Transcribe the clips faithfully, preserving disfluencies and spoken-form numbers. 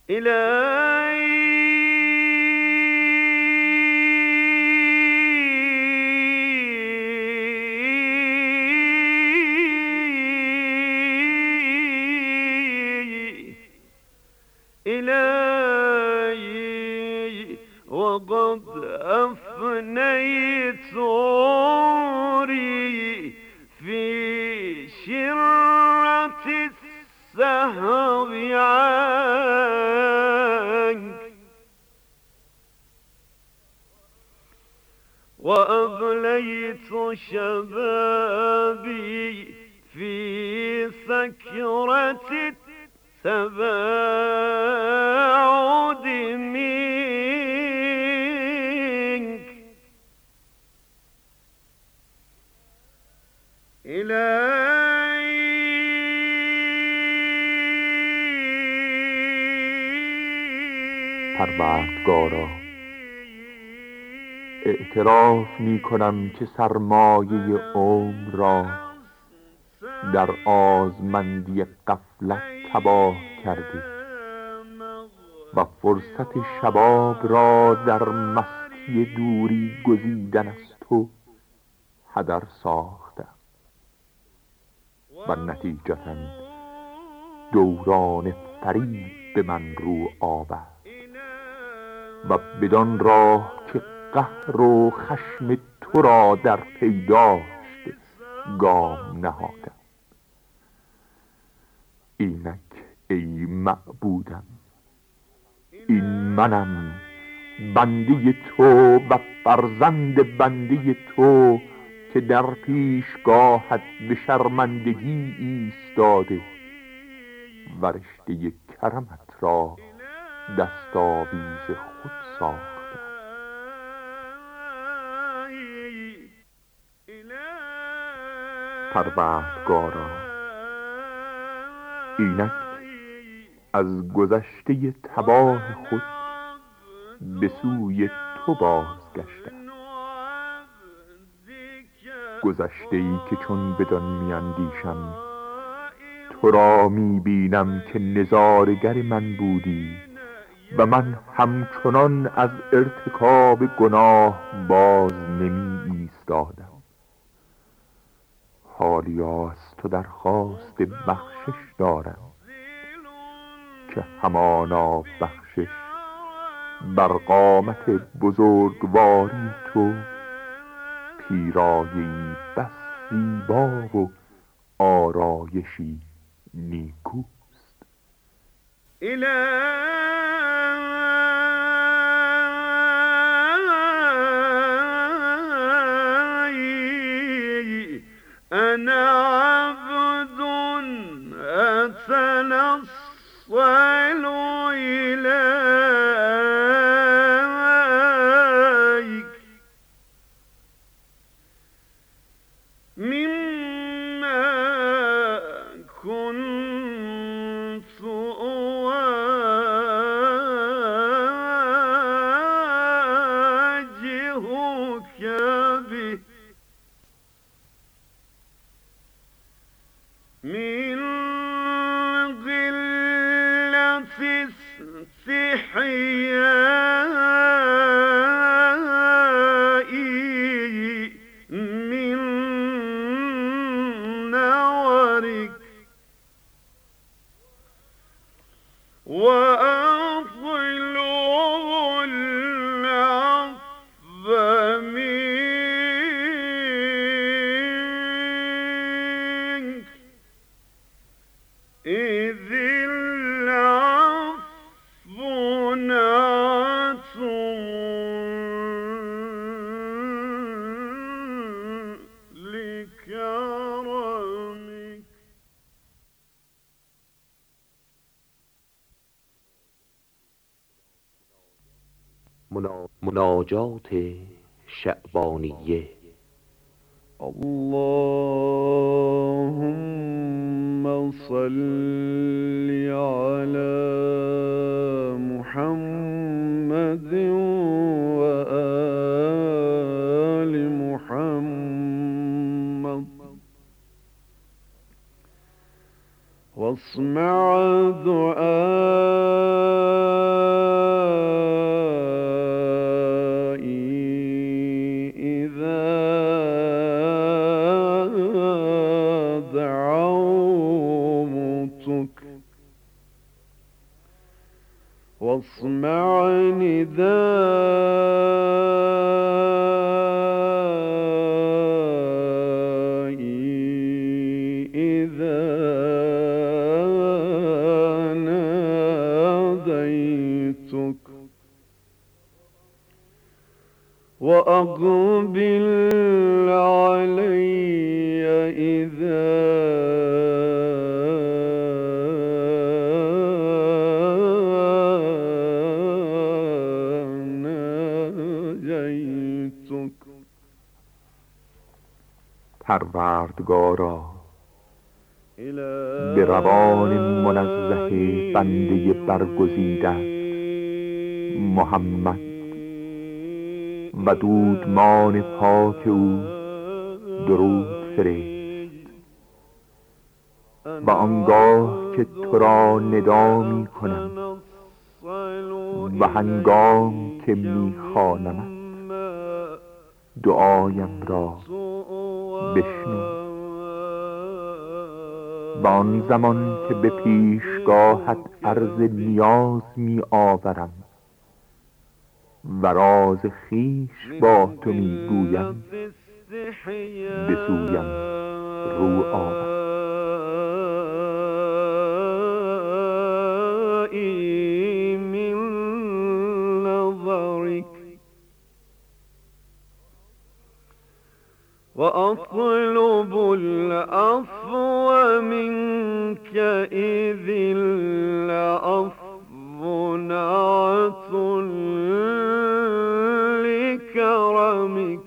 إلهي وقد أفنيت عمري في شرة السهو عنك، وأبليت شبابي في سكرة التباعد منك. إلهي پروردگارا، اعتراف می کنم که سرمایه عمر را در آزمندی غفلت تباه کردی و فرصت شباب را در مستی دوری گزیدن از تو هدر ساختم و نتیجتاً دوران فریب به من رو آورد و بدان راه که قهر و خشم تو را در پی داشت گام نهادم. اینک ای معبودم، این منم، بنده تو و فرزند بنده تو که در پیشگاهت به شرمندگی ایستاده و رشته کرمت را دستاویز خود ساختم. پروردگارا، اینک از گذشته تباه خود به سوی تو بازگشتم، گذشته‌ای که چون بدان میاندیشم تو را میبینم که نظاره‌گر من بودی و من همچنان از ارتکاب گناه باز نمی ایستادم. حالیا از تو درخواست بخشش دارم که همانا بخشش بر قامت بزرگواری تو پیرایه‌ای بس زیبا و آرایشی نیکوست. إلهي أنا عبد أتنصل إليك مما كنت أواجهك به من قلة استحيائي من نورك وأطلب العفو منك إذ العفو نعت لكرمك. مناجات شعبانیه. اللهم صل على محمد وآل محمد واسمع دعاء واسمع ندائي إذا ناديتك وأقبل علي إذا ناجيتك. پروردگارا به روان منزه بنده برگزیده محمد و دودمان پاک او درود فرست و آنگاه که تو را ندا می کنم و هنگام که می خوانمت دعایم را بشنو و آن زمان که به پیشگاهت عرض نیاز می آورم و راز خیش با تو می گویم به سویم رو آور. وأطلب العفو منك إذ العفو نعت لكرمك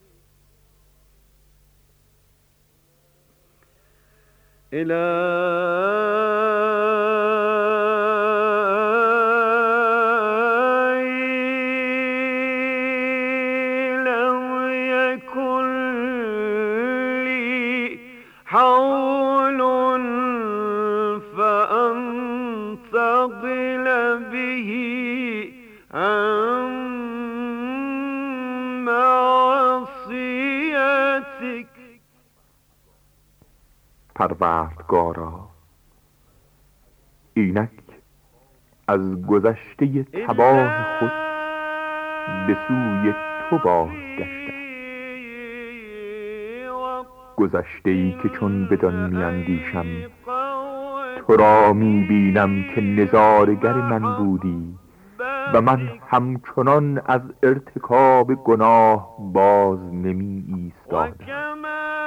حول فأنتقل به عن معصيتك. پروردگارا اینک از گذشته تباه خود به سوی تو بازگشتم، گذشته‌ای که چون بدان میاندیشم تو را میبینم که نظارگر من بودی و من همچنان از ارتکاب گناه باز نمی ایستادم.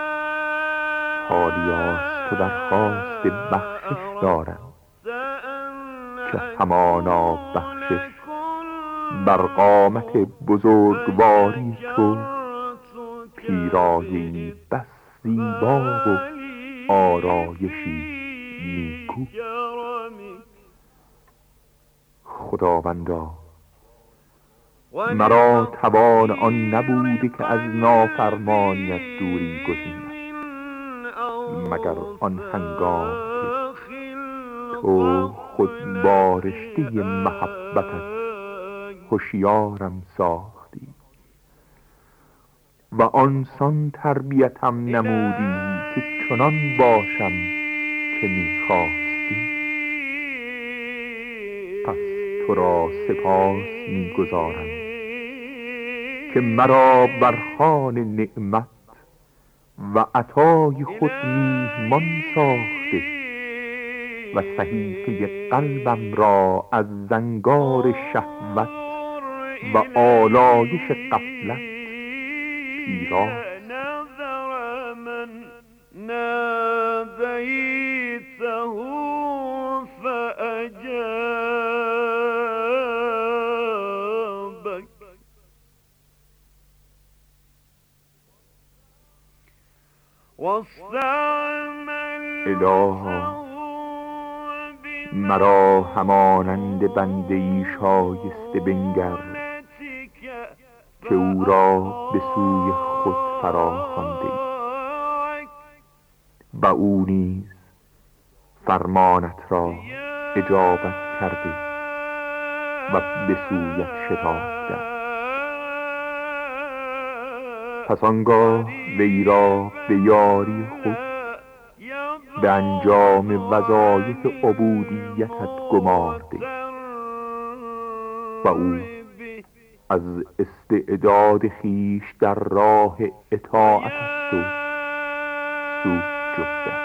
حالی از تو درخواست بخشش دارم که همانا بخشش بر قامت بزرگواری تو پیرایه‌ای بس زیبا و آرایشی نیکو. خداوندا مرا توان آن نبوده که از نافرمانیت دوری گزینم، مگر آن هنگام که تو خود بارشته محبتت هوشیارم ساختی و آنسان تربیتم نمودی که چنان باشم که می‌خواستی. پس تو را سپاس می‌گزارم که مرا بر خوان نعمت و عطای خود میهمان ساخته و صحیفه قلبم را از زنگار شهوت و آلایش غفلت پیراست. الها مرا همانند بنده‌ای شایسته بنگر که او را به سوی خود فراخوانده ای و او نیز فرمانت را اجابت کرده و به سویت شتافته. پس آنگاه وی را به یاری خود به انجام وظایف عبودیتت گمارده و او از استعداد خیش در راه اطاعت است و سود جسته.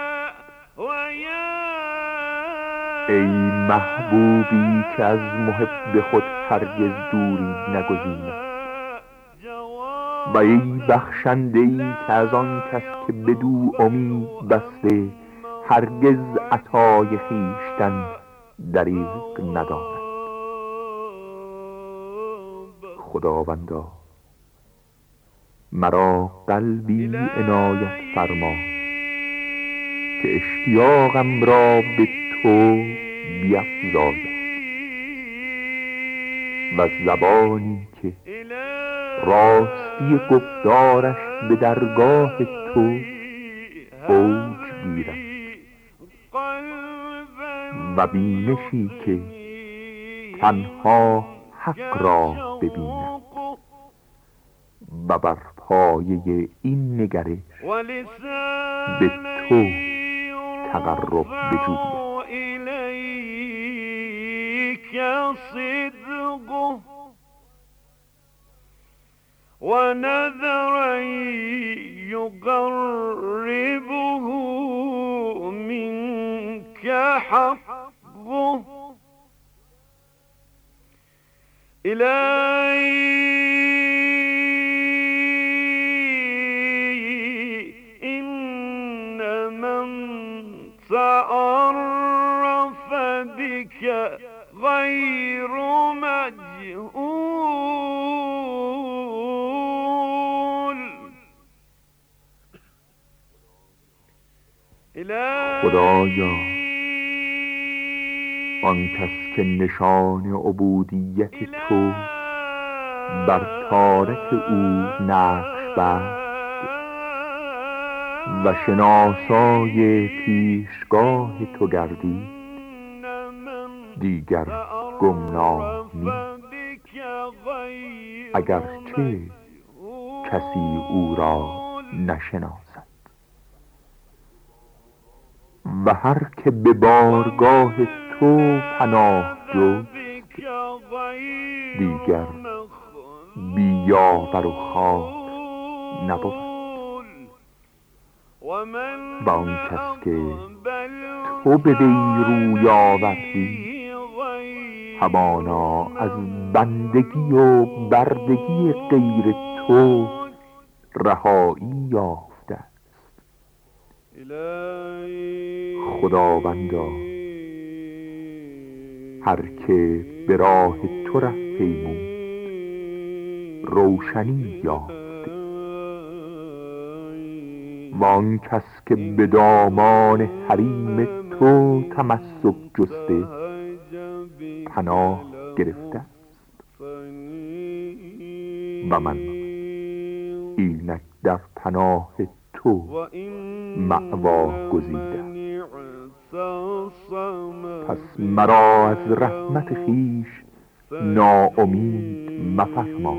ای محبوبی که از محب خود هرگز دوری نگزیند و ای بخشنده ای که از آن کس که بدو امید بسته هرگز عطای خویشتن دریغ ندارد. خداوندا مرا قلبی عنایت فرما که اشتیاقم را به تو بیفزاید و زبانی که راستی گفتارش به درگاه تو اوج گیرد و بینشی که تنها حق را ببیند و بر پایه این نگرش به تو تقرب بجوید. ونذرا يقربه منك حقه إلهي إن من تعرف بك غير مجهول. خدایا آن کس که نشان عبودیت تو بر تارک او نقش بست و شناسای پیشگاه تو گردید دیگر گمنام نیست، اگرچه کسی او را نشناسد. و هر که به بارگاه تو پناه جست دیگر بی یاور و خار نبود. و آن کس که تو به وی روی آوردی همانا از بندگی و بردگی غیر تو رهایی یافته است. خداوندا هر که به راه تو ره پیمود روشنی یافته و آن کس که به دامان حریم تو تمسک جسته پناه گرفته است. و من اینک در پناه تو مأوا گزیدم. پس مرا از رحمت خویش ناامید مفرما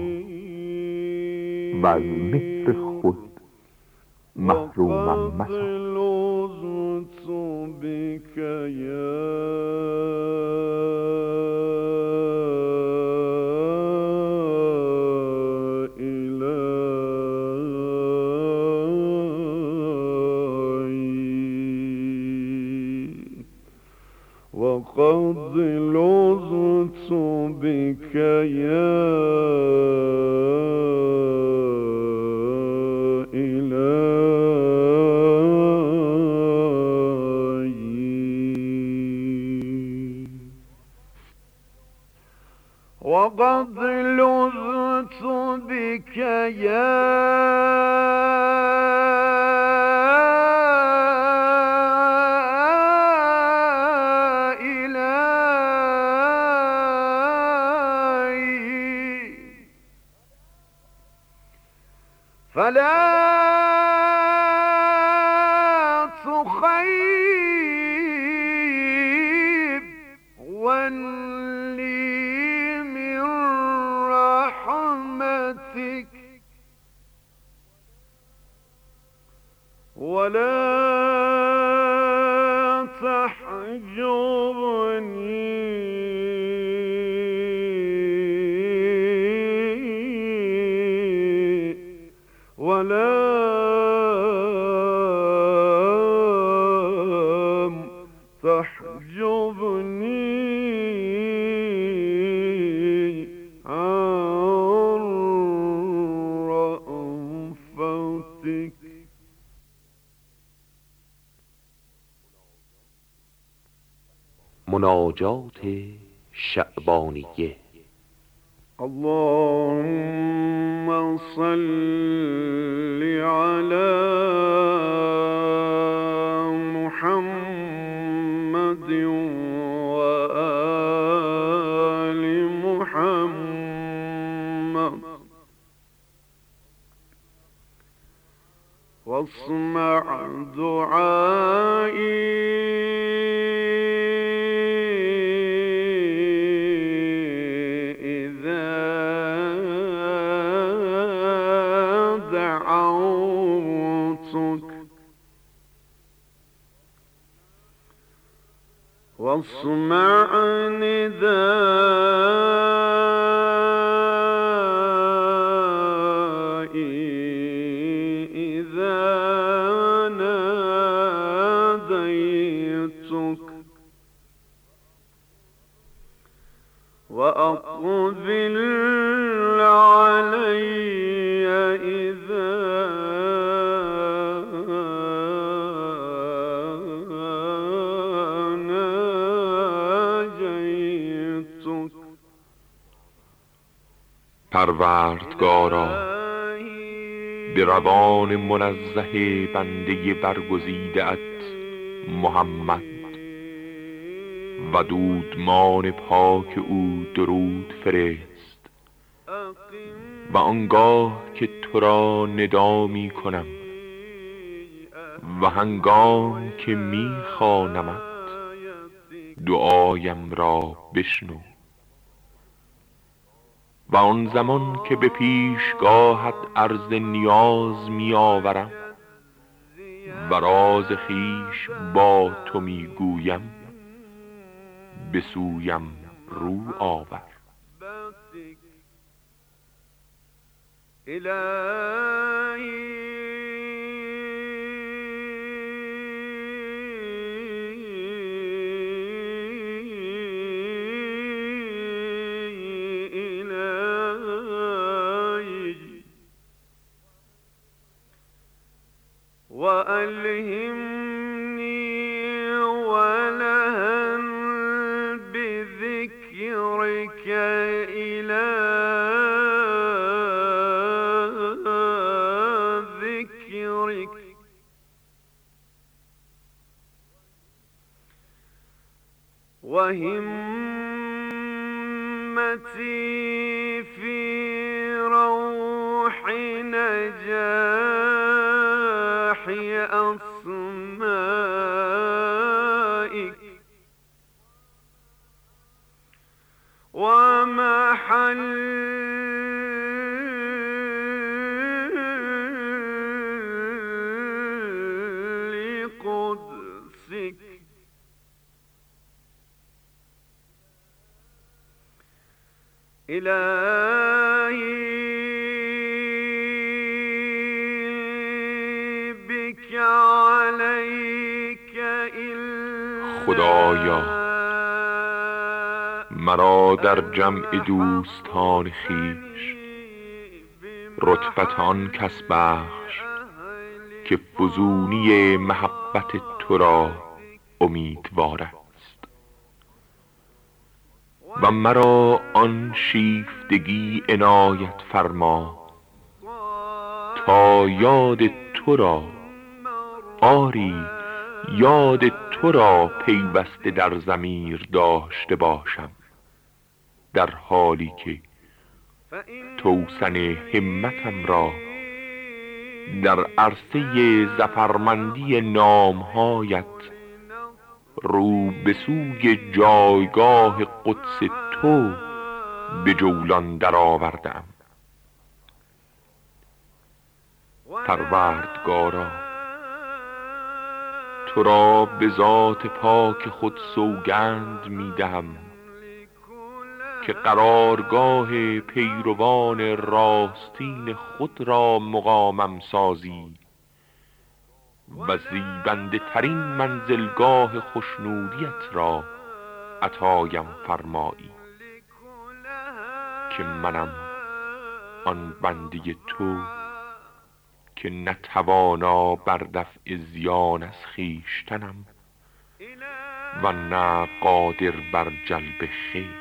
و از مهر خود محرومم مساز. وقد لذت بك يا إلهي وقد لذت بك يا فلا تخيب ولي من رحمتك ولا تحجبني تحجبني عن رأفتك. مناجات شعبانیه. اللهم صل على محمد وآل محمد واسمع دعائي واسمع ندائي إذا ناديتك وأقبل علي إذا پروردگارا، به روان منزه بنده برگزیده ات محمد و دودمان پاک او درود فرست و آنگاه که تو را ندا می کنم و هنگام که می خوانمت دعایم را بشنو و آن زمان که به پیشگاهت عرض نیاز می آورم و راز خیش با تو می گویم به سویم رو آور. وألهمني ولهن بذكرك إلى ذكرك وهمتي في روح نجاح أسمائك ومحل قدسك إلهي بك عليك إلا خدایا، مرا در جمع دوستان خیش رتبت آن کس بخش که فزونی محبت تو را امیدوار است و مرا آن شیفتگی عنایت فرما تا یاد تو را، آری یاد تو را پیوسته در ضمیر داشته باشم، در حالی که توسن همتم را در عرصه ظفرمندی نامهایت رو به سوی جایگاه قدس تو به جولان در آوردم. پروردگارا، تو را به ذات پاک خود سوگند می دهم که قرارگاه پیروان راستین خود را مقامم سازی و زیبنده ترین منزلگاه خوشنودیت را عطایم فرمایی که منم آن بنده تو که نتوانا بر دفع زیان از خویشتنم و نه قادر بر جلب خیر.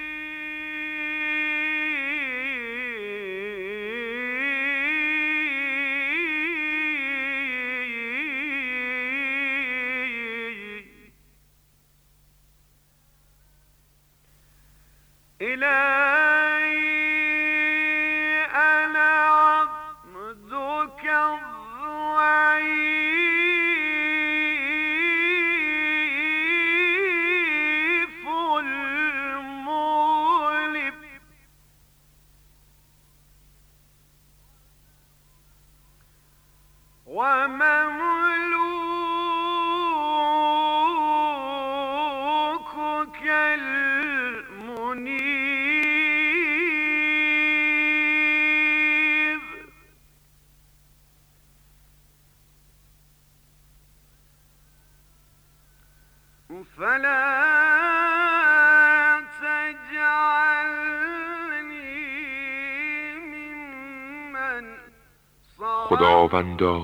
خداوندا،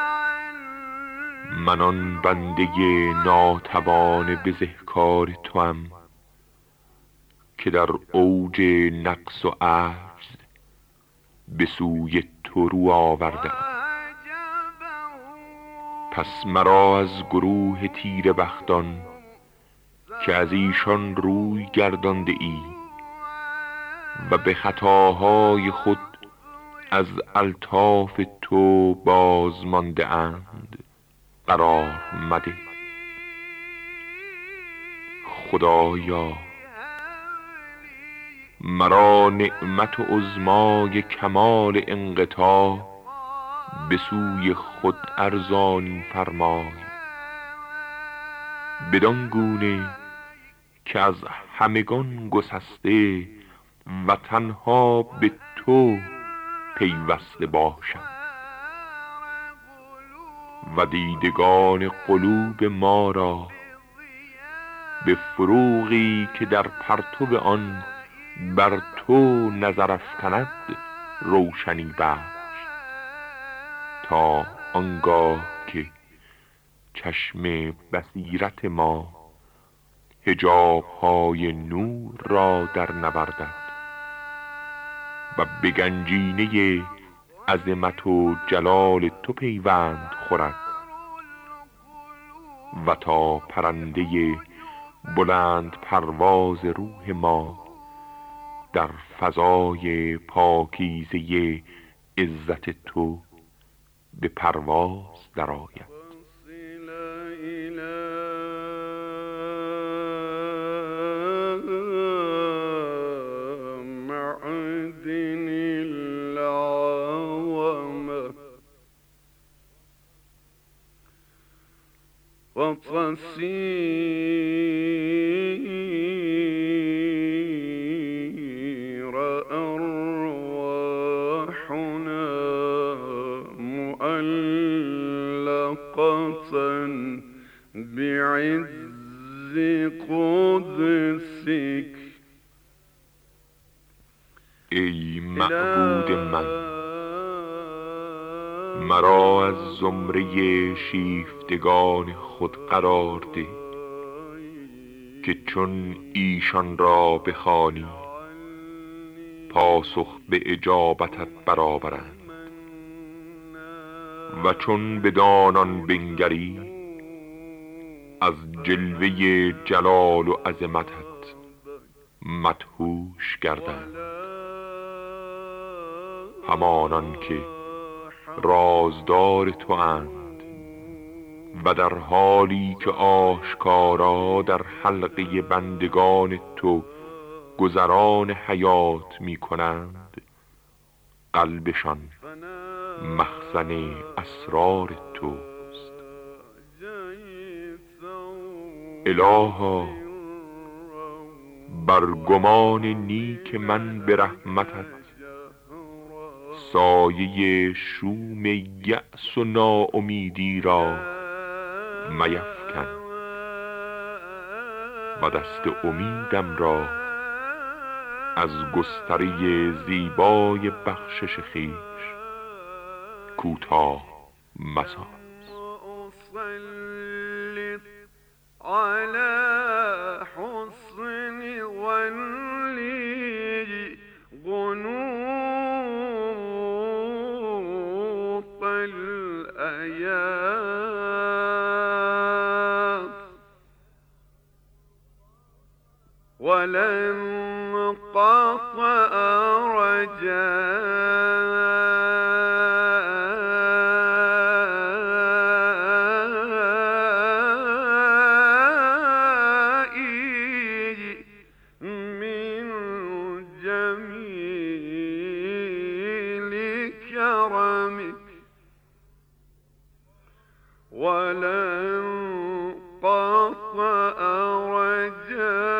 من آن بنده ناتوان بزهکار توام که در اوج نقص و عجز به سوی تو رو آوردم. پس مرا از گروه تیره بختان که از ایشان روی گردانده ای و به خطاهای خود از الطاف تو باز مانده اند قرار مده. خدایا، مرا نعمت عظمای کمال انقطاع به سوی خود ارزانی فرمای، بدان گونه که از همگان گسسته و تنها به تو پیوسته باشم و دیدگان قلوب ما را به فروغی که در پرتو آن بر تو نظر افکند روشنی بخش، تا آنگاه که چشم بصیرت ما حجاب‌های نور را در نوردد و به گنجینه عظمت و جلال تو پیوند خورد و تا پرنده بلند پرواز روح ما در فضای پاکیزه عزت تو به پرواز درآید. وتصير أرواحنا مؤلقة بعز قدسك. ای معبود من، مرا از زمره شیفتگان خود قرار ده که چون ایشان را بخوانی پاسخ به اجابتت برآورند و چون بدانان بنگری از جلوه جلال و عظمتت مدهوش گردند. همانان که رازدار تو اند و در حالی که آشکارا در حلقه بندگان تو گذران حیات می کنند، قلبشان مخزن اسرار توست. الها، بر گمان نیک من به رحمتت سایه شوم یأس و ناامیدی را میفکن و دست امیدم را از گستره زیبای بخشش خویش کوتاه مساز. على حسن ظني غنوط الآيات ولن قطع رجائي من جميل كرمك ولن قطع رجائي